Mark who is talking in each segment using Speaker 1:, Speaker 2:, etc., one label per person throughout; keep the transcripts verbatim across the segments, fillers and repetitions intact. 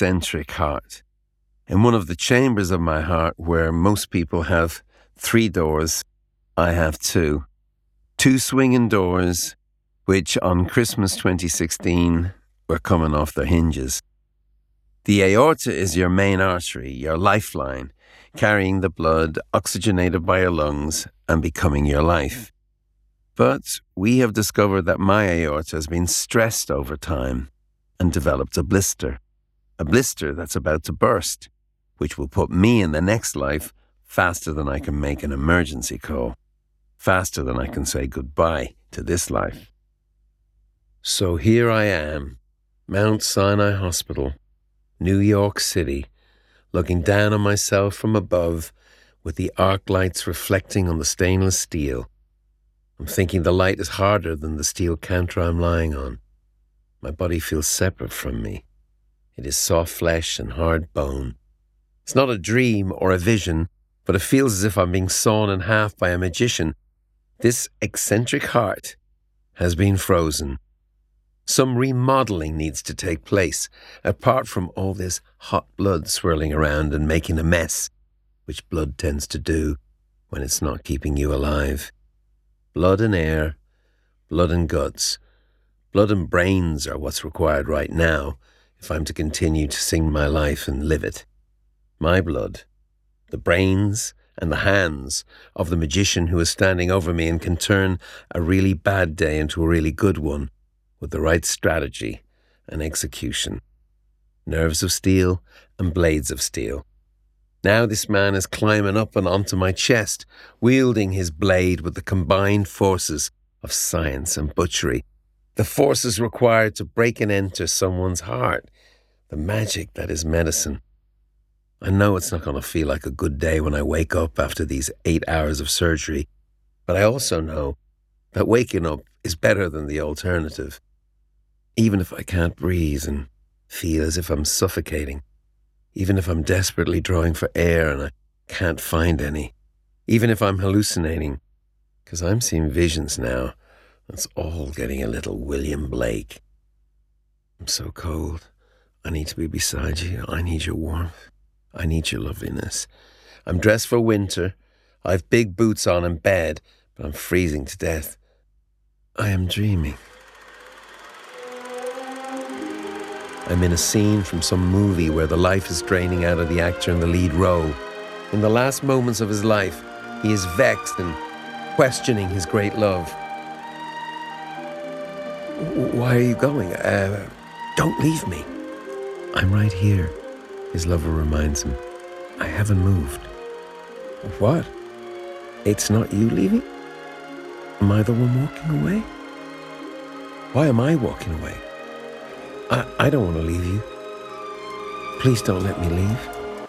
Speaker 1: eccentric heart. In one of the chambers of my heart, where most people have three doors, I have two. Two swinging doors, which on Christmas twenty sixteen were coming off their hinges. The aorta is your main artery, your lifeline, carrying the blood, oxygenated by your lungs, and becoming your life. But we have discovered that my aorta has been stressed over time and developed a blister. A blister that's about to burst, which will put me in the next life faster than I can make an emergency call, faster than I can say goodbye to this life. So here I am, Mount Sinai Hospital, New York City, looking down on myself from above with the arc lights reflecting on the stainless steel. I'm thinking the light is harder than the steel counter I'm lying on. My body feels separate from me. It is soft flesh and hard bone. It's not a dream or a vision, but it feels as if I'm being sawn in half by a magician. This eccentric heart has been frozen. Some remodeling needs to take place, apart from all this hot blood swirling around and making a mess, which blood tends to do when it's not keeping you alive. Blood and air, blood and guts. Blood and brains are what's required right now if I'm to continue to sing my life and live it. My blood, the brains and the hands of the magician who is standing over me and can turn a really bad day into a really good one with the right strategy and execution. Nerves of steel and blades of steel. Now this man is climbing up and onto my chest, wielding his blade with the combined forces of science and butchery. The forces required to break and enter someone's heart. The magic that is medicine. I know it's not going to feel like a good day when I wake up after these eight hours of surgery, but I also know that waking up is better than the alternative. Even if I can't breathe and feel as if I'm suffocating, even if I'm desperately drawing for air and I can't find any, even if I'm hallucinating, because I'm seeing visions now. It's all getting a little William Blake. I'm so cold. I need to be beside you. I need your warmth. I need your loveliness. I'm dressed for winter. I have big boots on in bed, but I'm freezing to death. I am dreaming. I'm in a scene from some movie where the life is draining out of the actor in the lead role. In the last moments of his life, he is vexed and questioning his great love. Why are you going? Uh, don't leave me. I'm right here, his lover reminds him. I haven't moved. What? It's not you leaving? Am I the one walking away? Why am I walking away? I, I don't want to leave you. Please don't let me leave.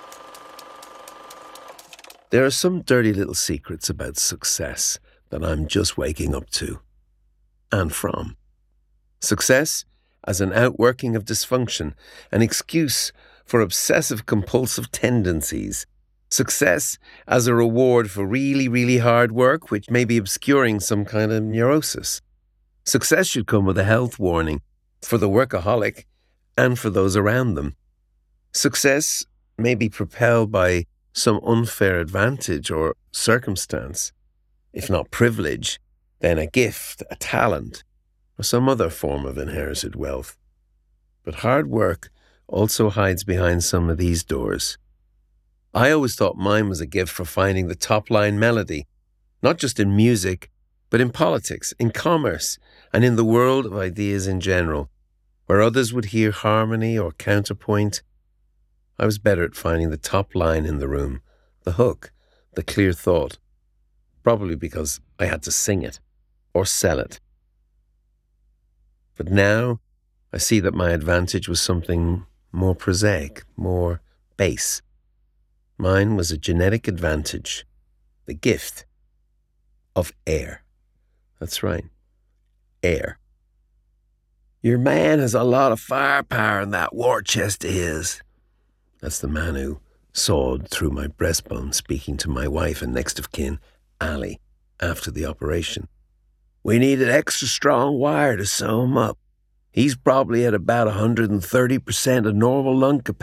Speaker 1: There are some dirty little secrets about success that I'm just waking up to and from. Success as an outworking of dysfunction, an excuse for obsessive-compulsive tendencies. Success as a reward for really, really hard work, which may be obscuring some kind of neurosis. Success should come with a health warning for the workaholic and for those around them. Success may be propelled by some unfair advantage or circumstance. If not privilege, then a gift, a talent, or some other form of inherited wealth. But hard work also hides behind some of these doors. I always thought mine was a gift for finding the top-line melody, not just in music, but in politics, in commerce, and in the world of ideas in general. Where others would hear harmony or counterpoint, I was better at finding the top line in the room, the hook, the clear thought, probably because I had to sing it or sell it. But now I see that my advantage was something more prosaic, more base. Mine was a genetic advantage, the gift of air. That's right, air. Your man has a lot of firepower in that war chest of his. That's the man who sawed through my breastbone speaking to my wife and next of kin, Ali, after the operation. We needed extra strong wire to sew him up. He's probably at about one hundred thirty percent of normal lung capacity.